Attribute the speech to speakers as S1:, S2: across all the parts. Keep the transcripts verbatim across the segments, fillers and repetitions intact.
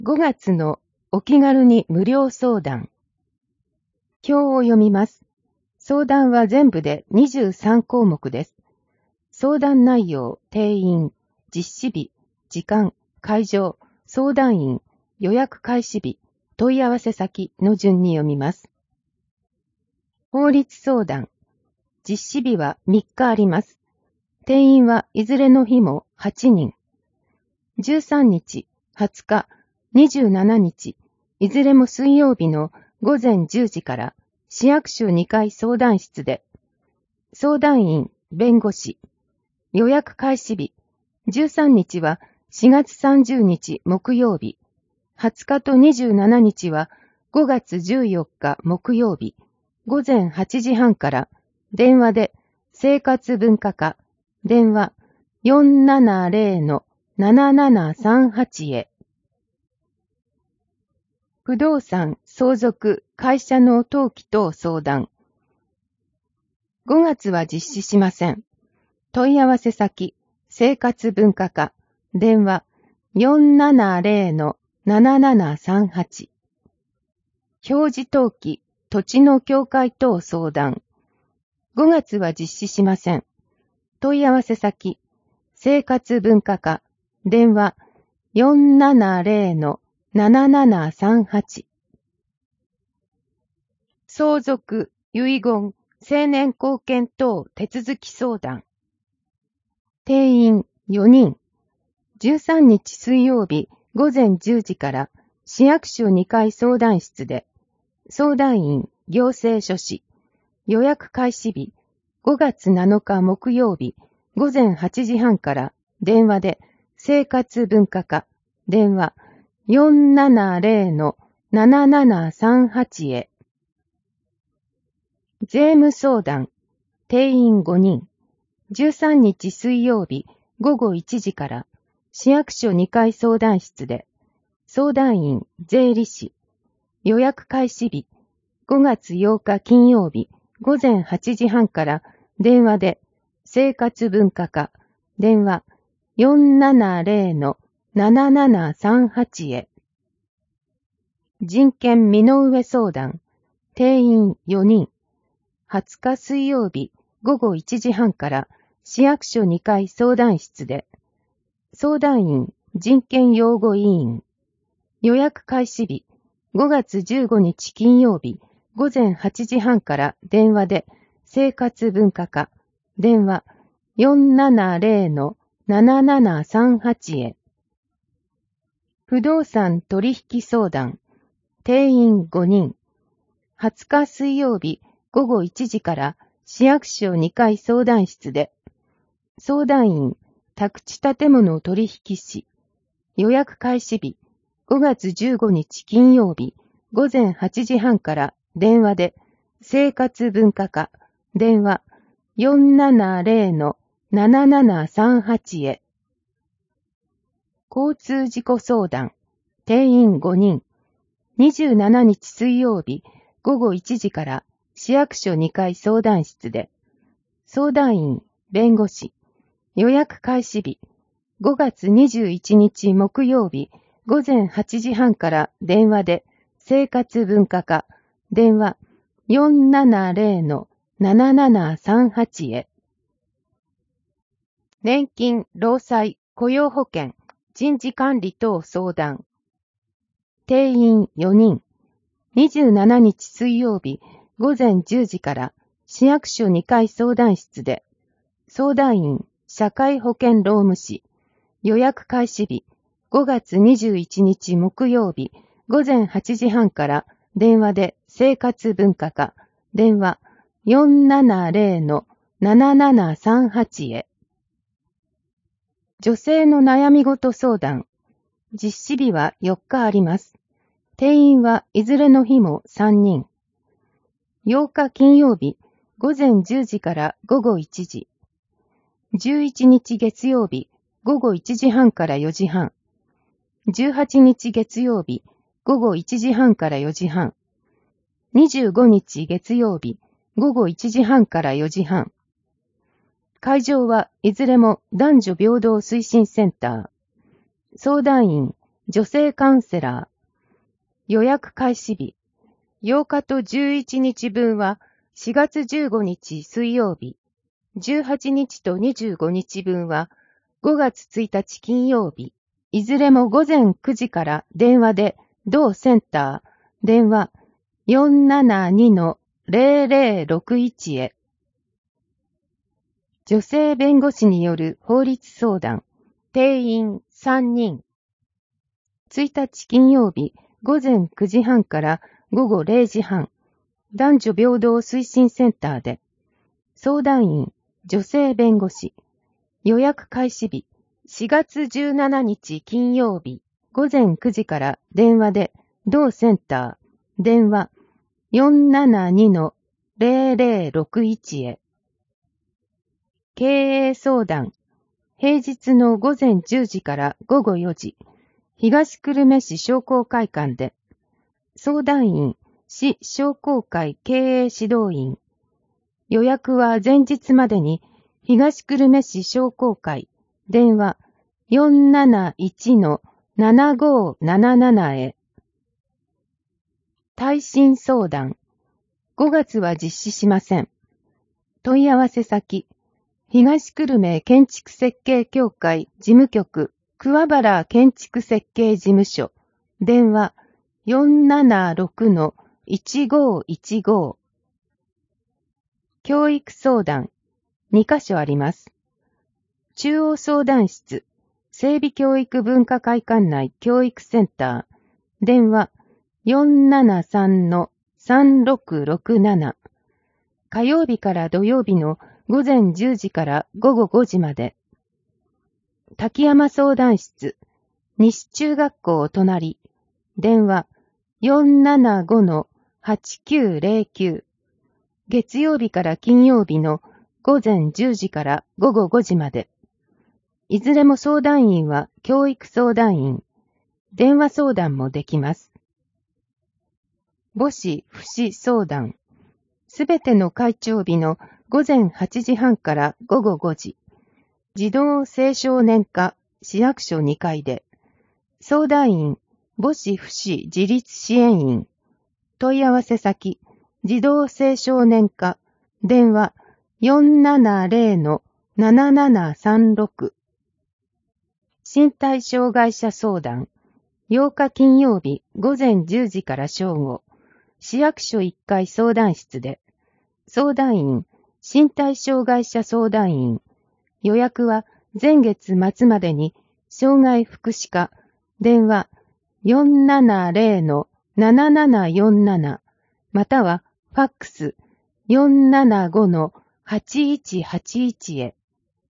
S1: ごがつのお気軽に無料相談。表を読みます。相談は全部でにじゅうさんこうもくです。相談内容、定員、実施日、時間、会場、相談員、予約開始日、問い合わせ先の順に読みます。法律相談。実施日はみっかあります。定員はいずれの日もはちにん。じゅうさんにち、はつか、にじゅうしちにち、いずれも水曜日のごぜんじゅうじから市役所にかい相談室で、相談員、弁護士、予約開始日、じゅうさんにちはしがつさんじゅうにち木曜日、はつかとにじゅうしちにちはごがつじゅうよっか木曜日、ごぜんはちじはんから電話で生活文化課、電話 よんななぜろのななななさんはち へ。不動産、相続、会社の登記等相談。ごがつは実施しません。問い合わせ先、生活文化課、電話 よんななぜろのななななさんはち。表示登記、土地の境界等相談。ごがつは実施しません。問い合わせ先、生活文化課、電話 よんななぜろのななななさんはち。相続、遺言、成年後見等手続き相談。定員よにん。じゅうさんにち水曜日ごぜんじゅうじから市役所にかい相談室で、相談員、行政書士、予約開始日、ごがつなのか木曜日ごぜんはちじはんから電話で生活文化課、電話 よんななぜろのななななさんはち へ。税務相談、定員ごにん。じゅうさんにち水曜日ごごいちじから市役所にかい相談室で、相談員、税理士、予約開始日、ごがつようか金曜日ごぜんはちじはんから電話で生活文化課、電話 よんななぜろのななななさんはち へ。人権身の上相談、定員よにん。はつか水曜日ごごいちじはんから市役所にかい相談室で、相談員、人権擁護委員、予約開始日、ごがつじゅうごにち金曜日ごぜんはちじはんから電話で生活文化課、電話 よんななぜろのななななさんはち へ。不動産取引相談、定員ごにん。はつか水曜日ごごいちじから市役所にかい相談室で、相談員、宅地建物取引士、予約開始日、ごがつじゅうごにち金曜日ごぜんはちじはんから電話で生活文化課、電話 よんななぜろのななななさんはち へ。交通事故相談、定員ごにん。にじゅうしちにち水曜日ごごいちじから市役所にかい相談室で、相談員、弁護士、予約開始日、ごがつにじゅういちにち木曜日ごぜんはちじはんから電話で生活文化課、電話 よんななぜろのななななさんはち へ。年金、労災、雇用保険、人事管理等相談。定員よにん。にじゅうしちにち水曜日ごぜんじゅうじから市役所にかい相談室で、相談員、社会保険労務士、予約開始日、ごがつにじゅういちにち木曜日ごぜんはちじはんから電話で生活文化課、電話 よんななぜろのななななさんはち へ。女性の悩み事相談、実施日はよっかあります。定員はいずれの日もさんにん。ようか金曜日ごぜんじゅうじからごごいちじ。じゅういちにち月曜日ごごいちじはんからよじはん。じゅうはちにち月曜日ごごいちじはんからよじはん。にじゅうごにち月曜日ごごいちじはんからよじはん。会場はいずれも男女平等推進センター。相談員、 女性カウンセラー。予約開始日。ようかとじゅういちにちぶんはしがつじゅうごにち水曜日。じゅうはちにちとにじゅうごにちぶんはごがつついたち金曜日。いずれもごぜんくじから電話で同センター、電話 よんななにのぜろぜろろくいち へ。女性弁護士による法律相談。定員さんにん。ついたち金曜日ごぜんくじはんからごごれいじはん。男女平等推進センターで。相談員、女性弁護士。予約開始日。しがつじゅうしちにち金曜日ごぜんくじから電話で同センター、電話 よんななにのぜろぜろろくいち へ。経営相談。平日のごぜんじゅうじからごごよじ、東久留米市商工会館で。相談員、市商工会経営指導員。予約は前日までに東久留米市商工会、電話 よんなないちのななごなななな へ。耐震相談。ごがつは実施しません。問い合わせ先。東久留米建築設計協会事務局桑原建築設計事務所電話 よんななろくのいちごいちご。教育相談にかしょあります。中央相談室整備教育文化会館内教育センター電話 よんななさんのさんろくろくなな。火曜日から土曜日のごぜんじゅうじからごごごじまで。滝山相談室、西中学校隣、電話 よんななごのはちきゅうぜろきゅう。月曜日から金曜日のごぜんじゅうじからごごごじまで。いずれも相談員は教育相談員。電話相談もできます。母子父子相談。すべての会長日のごぜんはちじはんからごごごじ。児童青少年課市役所にかいで。相談員、母子父子自立支援員。問い合わせ先、児童青少年課、電話 よんななぜろのななななさんろく。身体障害者相談。ようか金曜日ごぜんじゅうじから正午。市役所いっかい相談室で。相談員、身体障害者相談員。予約は前月末までに、障害福祉課、電話 よんななぜろのななななよんなな、またはファックス よんななごのはちいちはちいち へ。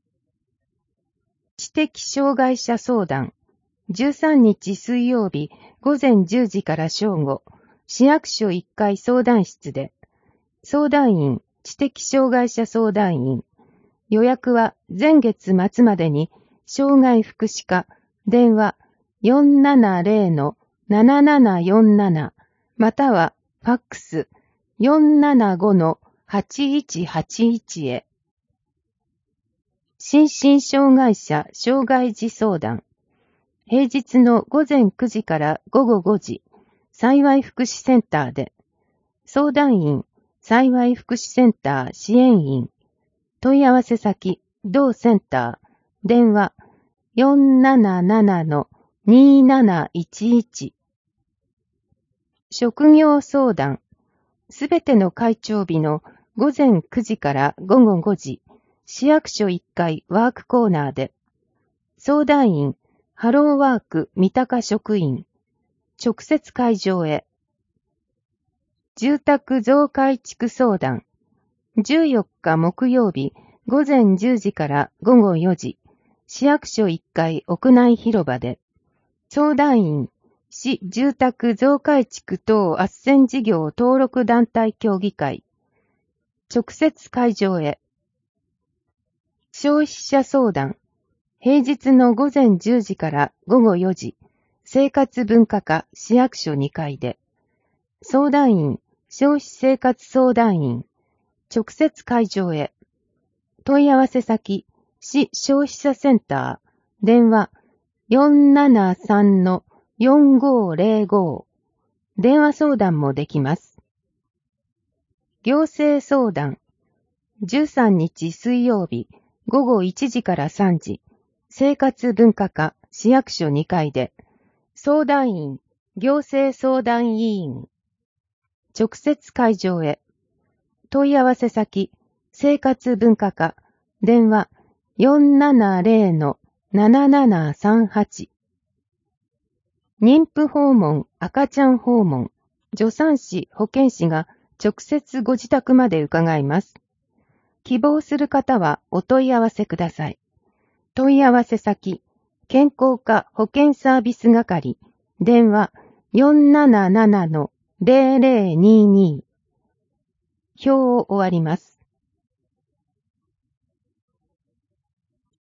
S1: 知的障害者相談。じゅうさんにち水曜日ごぜんじゅうじから正午、市役所いっかい相談室で。相談員、知的障害者相談員。予約は前月末までに、障害福祉課、電話 よんななぜろのななななよんなな、またはファックス よんななごのはちいちはちいち へ。心身障害者障害児相談。平日のごぜんくじからごごごじ、幸い福祉センターで。相談員、幸い福祉センター支援員。問い合わせ先、同センター、電話 よんななななのになないちいち。職業相談。すべての会長日のごぜんくじからごごごじ、市役所いっかいワークコーナーで。相談員、ハローワーク三鷹職員。直接会場へ。住宅増改築相談。じゅうよっか木曜日ごぜんじゅうじからごごよじ、市役所いっかい屋内広場で。相談員、市住宅増改築等斡旋事業登録団体協議会。直接会場へ。消費者相談。平日のごぜんじゅうじからごごよじ、生活文化課市役所にかいで。相談員、消費生活相談員。直接会場へ。問い合わせ先、市消費者センター、電話 よんななさんのよんごーぜろご。電話相談もできます。行政相談。じゅうさんにち水曜日ごごいちじからさんじ、生活文化課市役所にかいで、相談員、行政相談委員。直接会場へ。問い合わせ先、生活文化課、電話 よんななぜろのななななさんはち。妊婦訪問、赤ちゃん訪問、助産師、保健師が直接ご自宅まで伺います。希望する方はお問い合わせください。問い合わせ先、健康課保健サービス係、電話 よんななななのぜろぜろにに。表を終わります。